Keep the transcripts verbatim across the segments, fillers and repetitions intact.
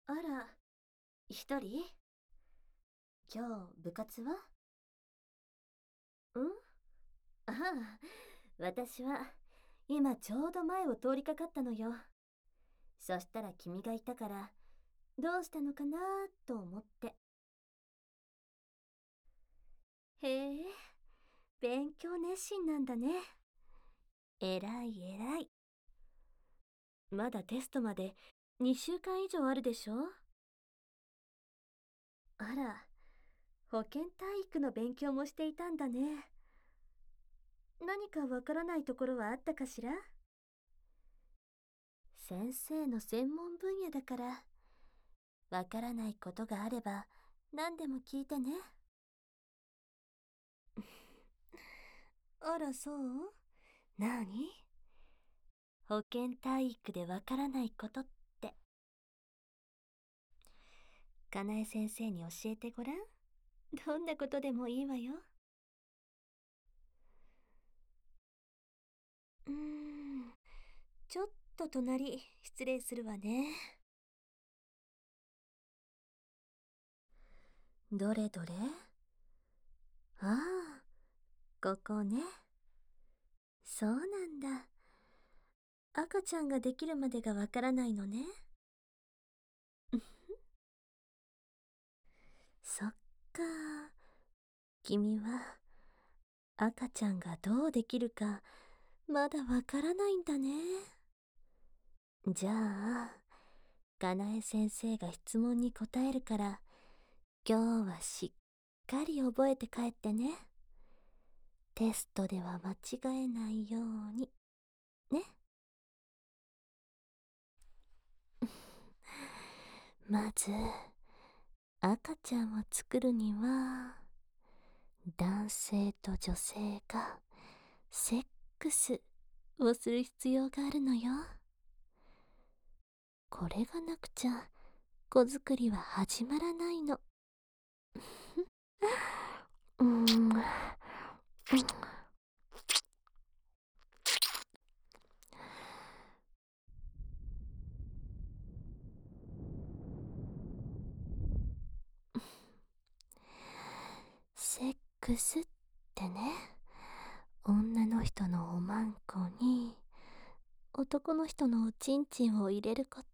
あら、一人？今日部活は？ん？ああ、私は今ちょうど前を通りかかったのよ。そしたら君がいたから、どうしたのかなと思って。へえ、勉強熱心なんだね。えらいえらい。まだテストまでにしゅうかん以上あるでしょ？あら、保健体育の勉強もしていたんだね。何かわからないところはあったかしら？先生の専門分野だから、わからないことがあれば何でも聞いてね。あら、そう？なに？保健体育でわからないことって。かなえ先生に教えてごらん。どんなことでもいいわよ。うーん、ちょっと隣失礼するわね。どれどれ？ああ、ここね。そうなんだ。赤ちゃんができるまでがわからないのね。そっか。君は赤ちゃんがどうできるかまだわからないんだね。じゃあ、かなえ先生が質問に答えるから、今日はしっかり覚えて帰ってね。テストでは間違えないように。ね。まず、赤ちゃんを作るには、男性と女性がセックスをする必要があるのよ。これがなくちゃ子作りは始まらないの。うーん。セックスってね、女の人のおまんこに男の人のおちんちんを入れること。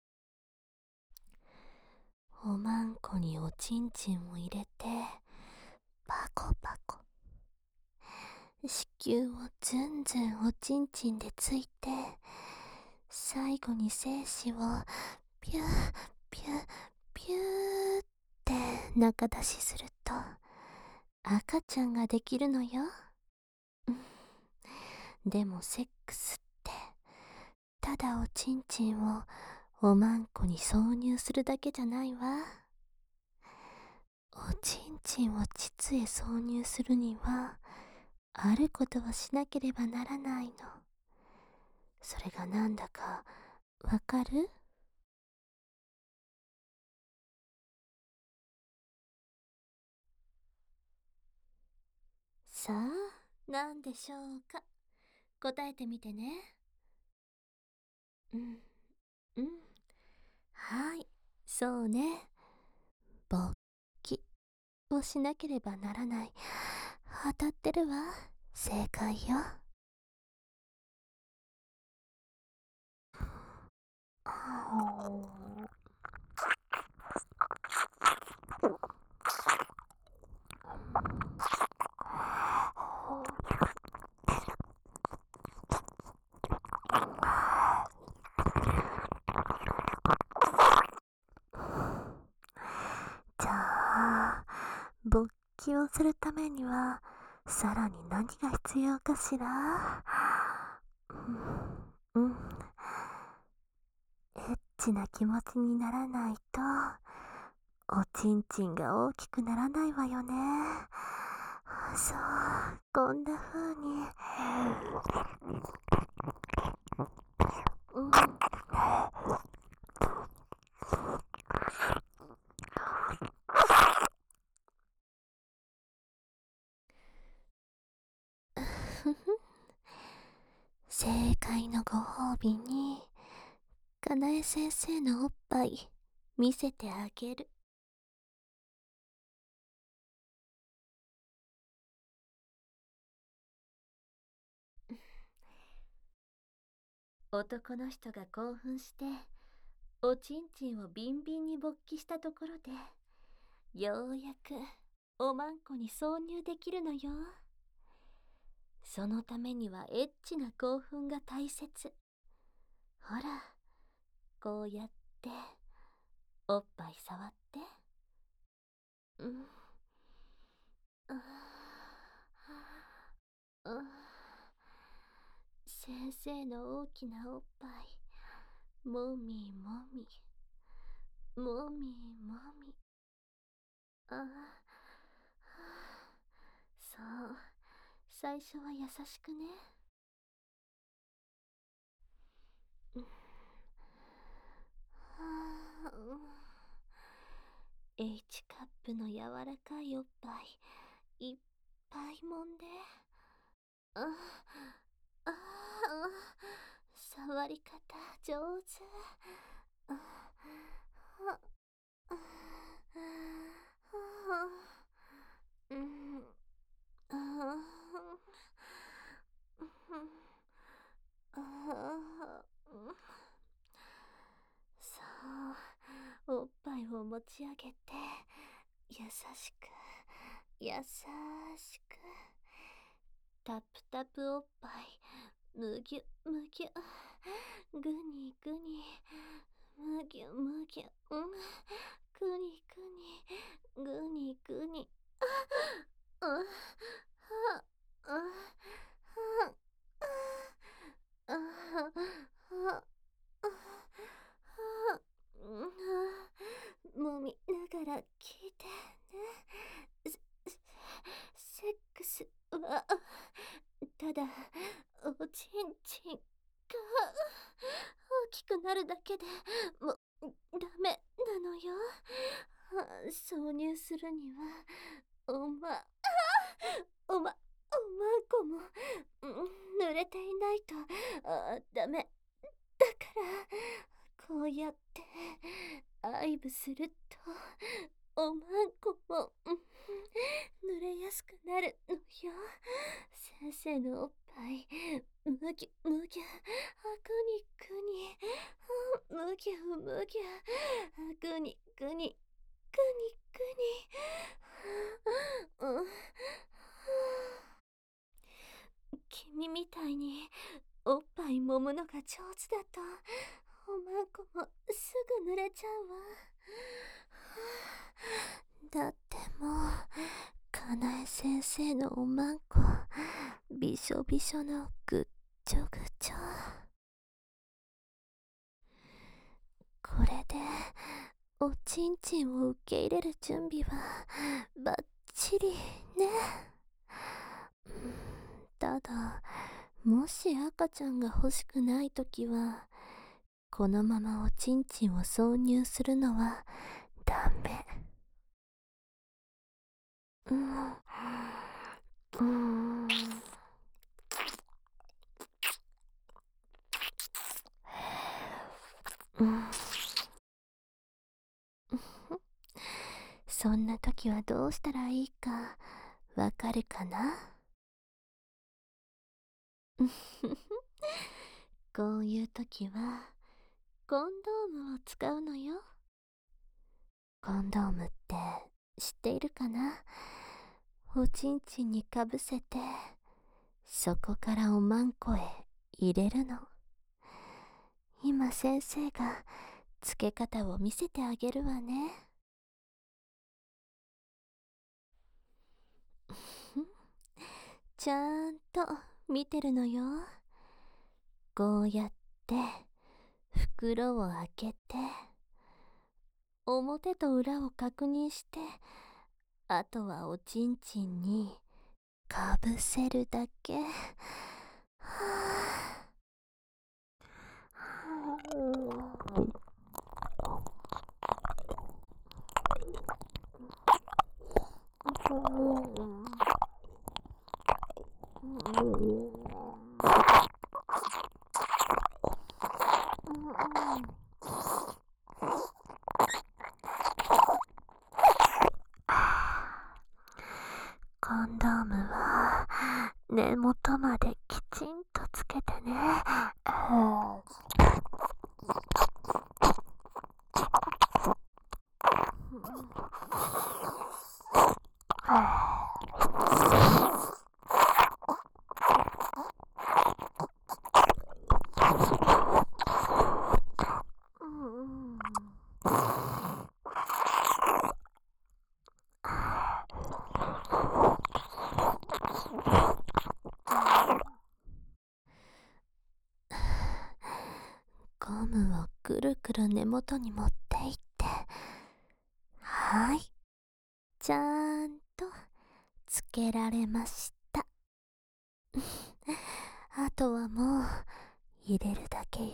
おまんこにおちんちんを入れてパコパコ、子宮をずんずんおちんちんでついて、最後に精子をピューピューピューって中出しすると赤ちゃんができるのよ。でもセックスってただおちんちんをおまんこに挿入するだけじゃないわ。おちんちんを膣へ挿入するにはあることをしなければならないの。それがなんだかわかる？さあ、なんでしょうか。答えてみてね。うん、うん。はい、そうね。勃起をしなければならない。当たってるわ。正解よ。じゃあ、勃起をするためにはさらに何が必要かしら？うん、うん。エッチな気持ちにならないとおちんちんが大きくならないわよね。そう、こんな風に。うん。正解のご褒美にかなえ先生のおっぱい見せてあげる。男の人が興奮しておちんちんをビンビンに勃起したところで、ようやくおまんこに挿入できるのよ。そのためにはエッチな興奮が大切。ほら、こうやっておっぱい触って。うん。ああ、先生の大きなおっぱい、もみもみ、もみもみ。ああ、そう、最初は優しくね。うん、はあ、H カップの柔らかいおっぱいいっぱい揉んで。ああ、触り方上手。ああ、ああ、うん、ああ、ああ、そう、おっぱいを持ち上げて優しく優しく、タプタプおっぱい、むぎゅむぎゅ、ぐにぐに、むぎゅむぎゅ、うん、ぐにぐに、ぐにぐに、あ、うん、は、あ、は、あ、は、は、もみながら聞いてね。セックスはただおちんちんが大きくなるだけでもダメなのよ。挿入するにはおまおまおまんこも、うん、濡れていないとあダメだから、こうやって愛撫するとおまんこも、うん、濡れやすくなるのよ。先生のおっぱいむぎゅむぎゅ、あぐにぐに、むぎゅむぎゅ、ぐにぐにぐにぐに、うん、君みたいにおっぱい揉むのが上手だとおまんこもすぐ濡れちゃうわ。だってもうかなえ先生のおまんこびしょびしょのぐっちょぐちょ。これでおちんちんを受け入れる準備はバッチリね。ただもし赤ちゃんが欲しくないときはこのままおちんちんを挿入するのはダメ。うん、うん、うん、そんな時はどうしたらいいかわかるかな？こういう時はコンドームを使うのよ。コンドームって知っているかな？おちんちんにかぶせてそこからおまんこへ入れるの。今先生がつけ方を見せてあげるわね。ちゃんと見てるのよ。こうやって袋を開けて表と裏を確認して、あとはおちんちんにかぶせるだけ。はあ、 ンドームは根元まできちんとつけてね。ゴムをくるくる根元に持っていって、はい、ちゃんとつけられました。あとはもう入れるだけよ。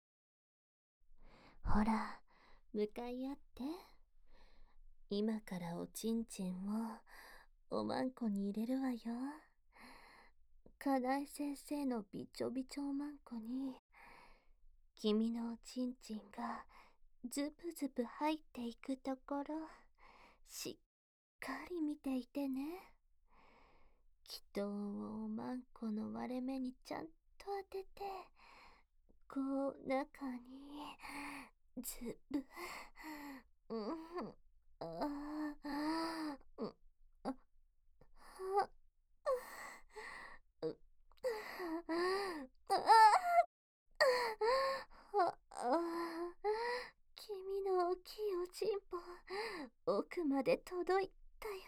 ほら、向かい合って。今からおちんちんをおまんこに入れるわよ。かなえ先生のびちょびちょおまんこに君のおちんちんがズブズブ入っていくところ、しっかり見ていてね。気筒をおまんこの割れ目にちゃんと当てて、こう中にズブ、うん、ああ、うん、あ、あ、う、あ、あ、あ、君の大きいおちんぽ、奥まで届いたよ。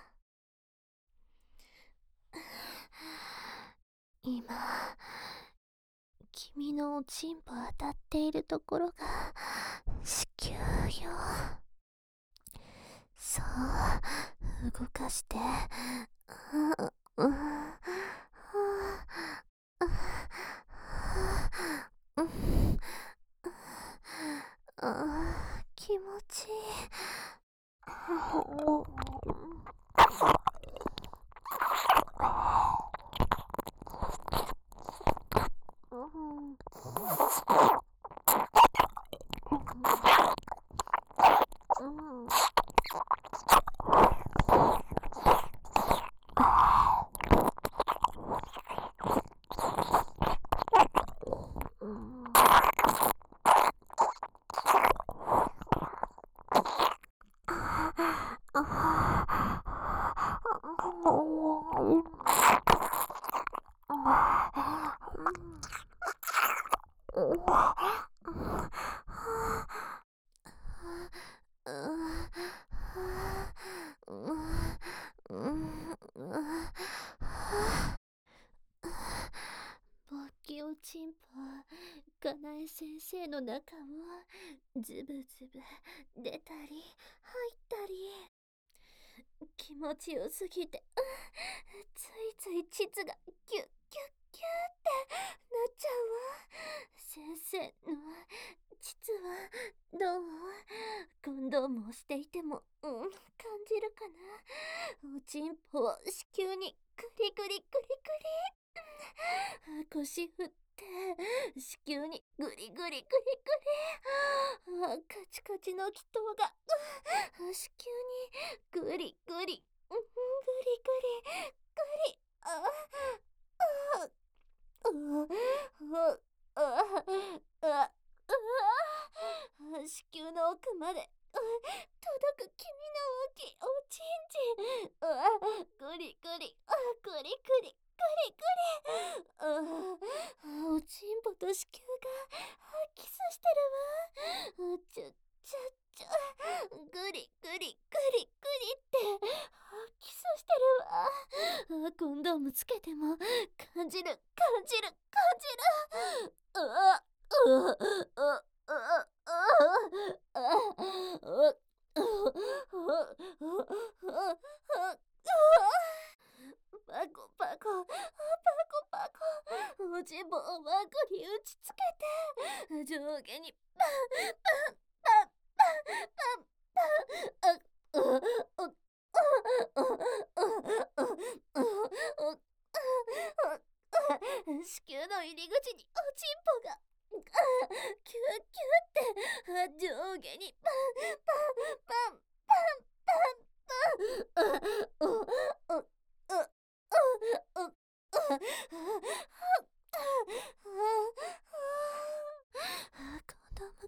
今、君のおちんぽ当たっているところが子宮よ。そう、動かして。あ、うん、あ、あ、うん、あ、気持ちいい。ぼっきおちんぽ、かなえ先生の中をズブズブ出たり入ったり、気持ちよすぎて、ついつい膣がキュッキュッキュッってなっちゃうわ。先生の膣はどう？コンドームをしていても、うん、感じるかな。おちんぽを子宮にグリグリグリグリ、腰振って子宮にグリグリグリグリ、カチカチの気筒が子宮にグリグリ、グリグリグリ、ああああああ、子宮の奥まで届く君の大きいおちんちん、あ、グリグリ、あ、グリグリグリグリ、あ、おちんぽと子宮がキスしてるわ。ちょちょちょ、グリグリグリグリってキスしてるわ。コンドームつけても感じる感じる感じる。ああ、ああ、ああ、ああ、パコパコ、パコパコ、おちんぽをマンコに打ちつけて、上下にパンパンパンパンパンパン、あ、子宮の入り口におちんぽがキュッキュッって上下にパンパンパンパンパンパン、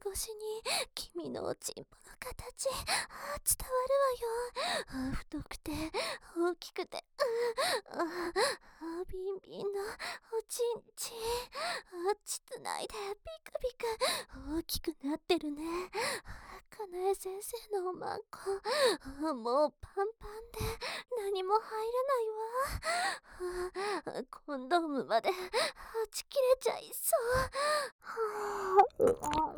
越しに君のおちんぽの形、あ伝わるわよ。あ太くて大きくて、ああビンビンのおちんちん、あ膣内でピクピク大きくなってるね。かなえ先生のおまんこ、あもうパンパンで何も入らないわ。あコンドームまではち切れちゃいそう。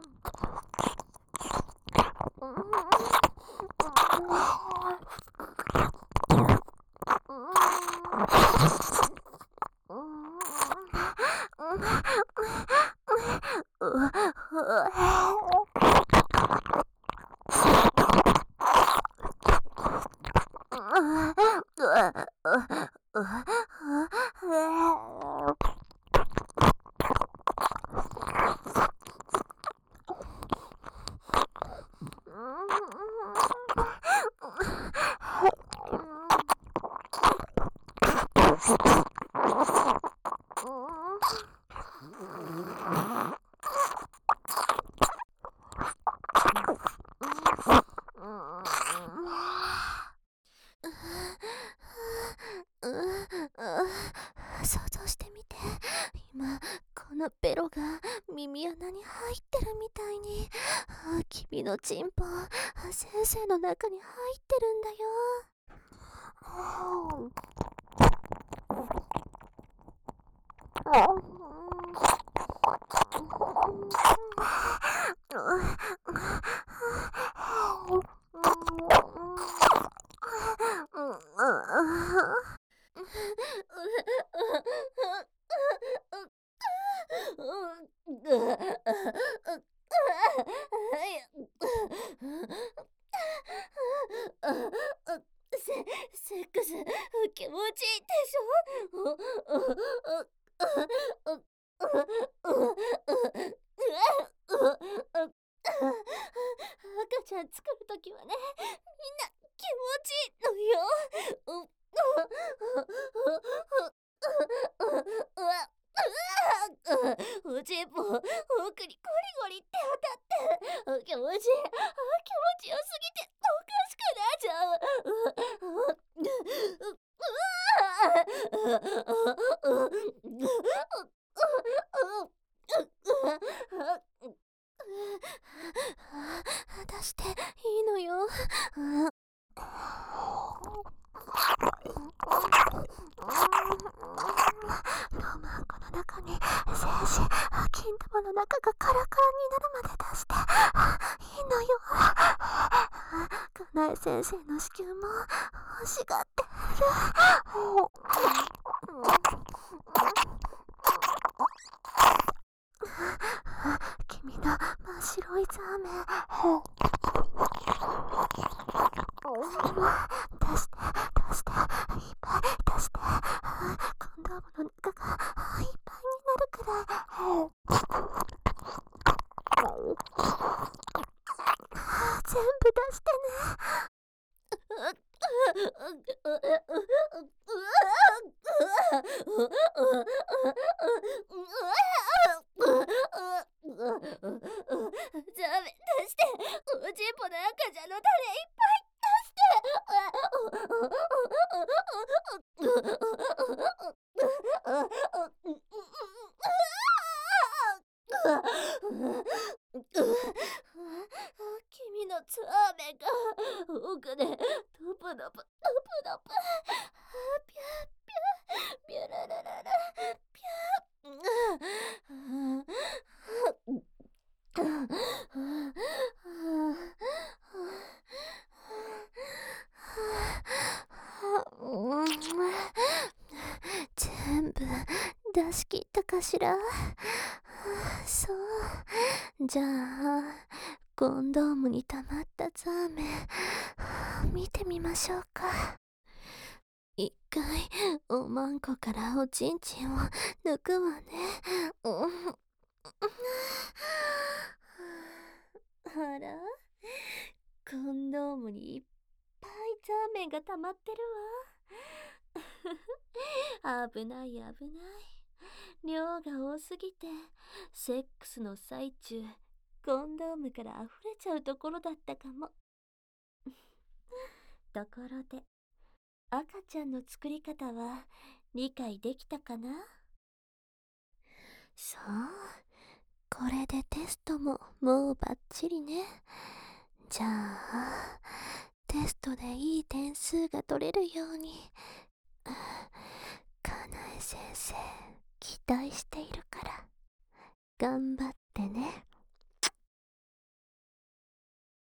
想像してみて。今このベロが耳穴に入ってるみたいに、あ君のチンポ先生の中に入ってるんだよ。セセックス気持ちいいでしょ。赤ちゃん作るときはね、みんな気持ちいいのよ。おちんぽ奥にゴリゴリって当たって気持ちいい、気持ちよすぎておかしくなっちゃう。出していいのよ。ロマンコの中に精子、金玉の中がカラカラになるまで出していいのよ。かなえ先生の子宮も欲しがってる。君の真っ白いザーメン出して出していっぱい出して、コンドームの中がいっぱいになるくらい全部出してね。ザーメン出して、おちんぽの赤ちゃんの種いっぱい君のツアーメンが奥でドプドプドプドプピャッピャッピャララララピャッ全部出し切ったかしら。そう。じゃあコンドームに溜まったザーメン見てみましょうか。一回おまんこからおちんちんを抜くわね。あら、コンドームにいっぱいザーメンが溜まってるわ。危ない危ない。量が多すぎてセックスの最中コンドームから溢れちゃうところだったかも。ところで、赤ちゃんの作り方は理解できたかな？そう、これでテストももうバッチリね。じゃあ、テストでいい点数が取れるように、かなえ先生、期待しているから、頑張ってね。